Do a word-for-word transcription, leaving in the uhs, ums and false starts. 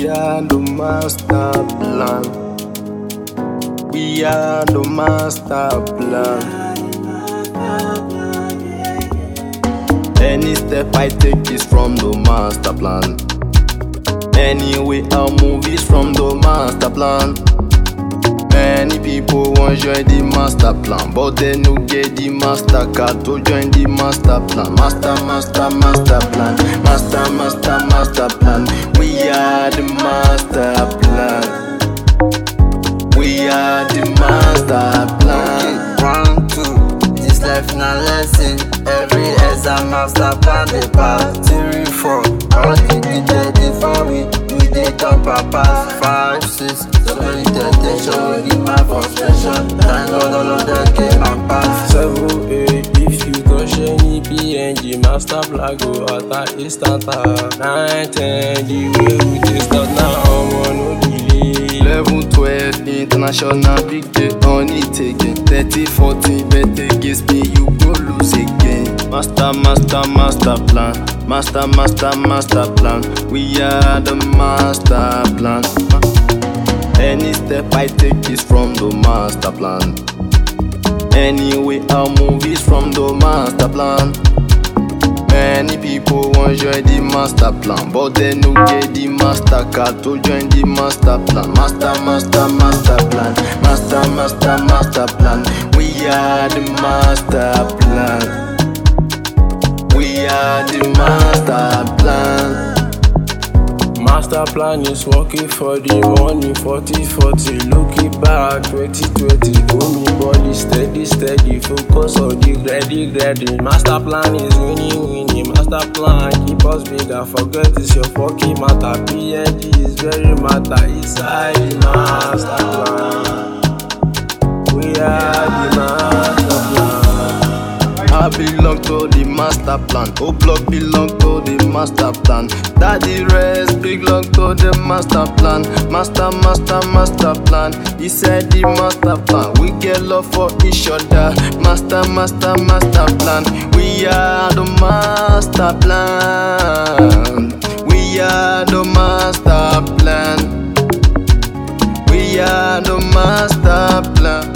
are the master plan. We are the master plan. Any step I take is from the master plan. Anyway I move is from the master plan. Many people want join the master plan, but they no get the master card to join the master plan. Master, master, master plan. Master, master, master plan. We are the master plan. We are the master plan. One, two, this life na lesson. Every exam master plan dey pass. Three, four, all the D J dey for we. We dey top our pass. Five, six, seven, detention. We give my frustration. Thank God all of them came and passed. Seven, eight, if you touch any P N G, master plan go ata instant. Nine, ten, the way we dey start now, omo no delay. Eleven, twelve, international big day on it again. Thirty, forty, better against me, you go lose again. Master, master, master plan. Master, master, master plan. We are the master plan. Any step I take is from the master plan. Anyway I move is from the master plan. Many people want join the master plan, but they no get the master card to join the master plan. Master, master, master plan. Master, master, master plan. We are the master plan. We are the master plan. Master plan is working for the money. Forty, forty, looking back. Twenty, twenty, hold me body steady, steady. Focus on the grady, grady. Master plan is winning, winning. Master plan keep us bigger. Forget it's your fucking matter. P N G is very matter. Inside the master plan. We are the master plan. I belong to the master plan. O block belong to the master plan. Daddy rest belong to the master plan. Master, master, master plan. He said the master plan. We get love for each other. Master, master, master plan. We are the master plan. We are the master plan. We are the master plan.